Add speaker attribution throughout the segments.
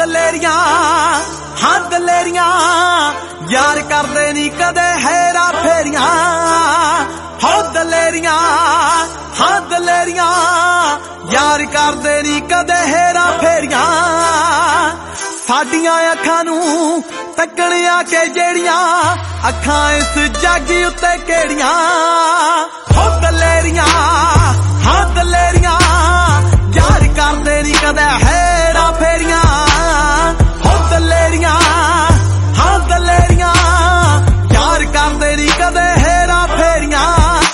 Speaker 1: ਦਲੇਰੀਆਂ ਹਾਂ ਦਲੇਰੀਆਂ यार करदे नी कदे हेरा फेरियां हो दलेरियां हाँ दलेरियां यार करदे नी कदे हेरा फेरियां साडियां अखां नू तकण आके जेड़ियां अखां इस जग उत्ते केड़ियां हो दलेरियां हाँ दलेरियां यार करदे नी कदे हेरा फेरियां हो दलेरियां हाँ दलेरियां यार करदे नी कदे हेरा फेरियां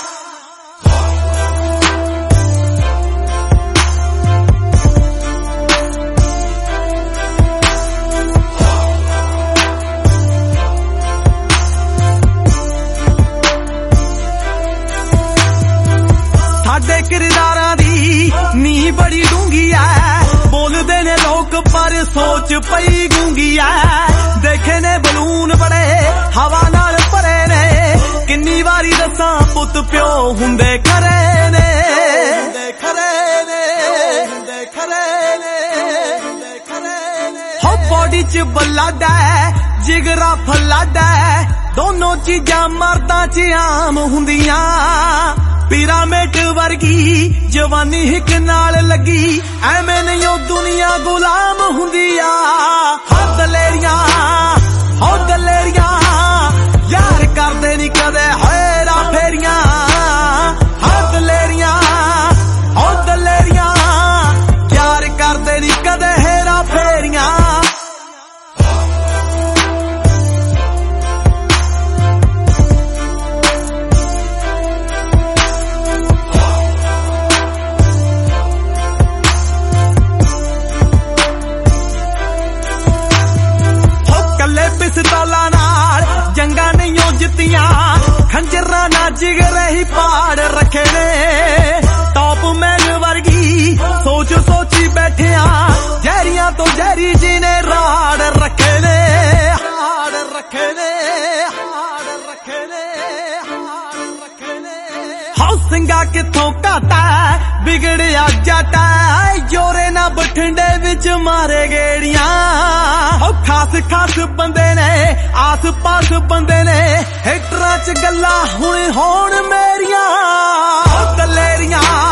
Speaker 1: साडे किरदारां दी नींह बड़ी डूंगी है बोलदे ने लोग पर सोच पई गूंगी है देखे ने बलून बड़े हवा नाल भरे ने किन्नी वारी दसां पुत प्यो हुंदे खरे ने हो बॉडी च ब्लड है जिगरा फलड है दोनों चीजां मर्दां च आम हुंदियां पिरामिड वर्गी जवानी हिक नाल लगी एवें नहीं दुनिया गुलाम हुंदिया हो दलेरियां हो दलेरियां यार करदे नी कदे हेरा फेरियां हो दलेरियां हो दलेरियां यार करदे नी कदे हेरा फेरियां पिस्तौलां नाल जंगा नहीं जित्तियां खंजरां ना जिगरे ही पाड़ रखे ने टॉप मैन वर्गी सोच सोची बैठिया जहरियां तो जहरी जी ने राड़ रखे ने हौसिंगा किथों घाटा बिगड़िया जाटा जोरे ना बठिंडे विच मारे गेड़ियां खास खास बंदे ने आस पास बंदे ने हिटरां च गल्लां हुण होण मेरियां दलेरियां